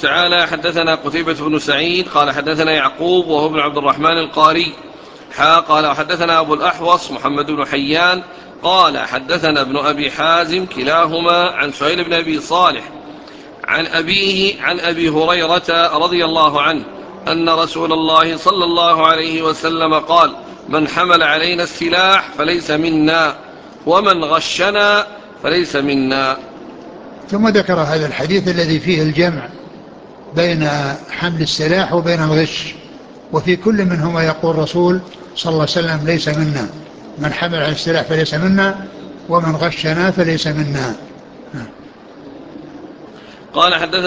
تعالى: حدثنا قتيبة بن سعيد قال حدثنا يعقوب وهو ابن عبد الرحمن القاري قال حدثنا أبو الأحوص محمد بن حيان قال حدثنا ابن أبي حازم كلاهما عن سهيل بن أبي صالح عن أبيه عن أبي هريرة رضي الله عنه أن رسول الله صلى الله عليه وسلم قال: من حمل علينا السلاح فليس منا ومن غشنا فليس منا. ثم ذكر هذا الحديث الذي فيه الجمع بين حمل السلاح وبين الغش، وفي كل منهما يقول الرسول صلى الله عليه وسلم: ليس منا، من حمل على السلاح فليس منا ومن غشنا فليس منا. قال حدثنا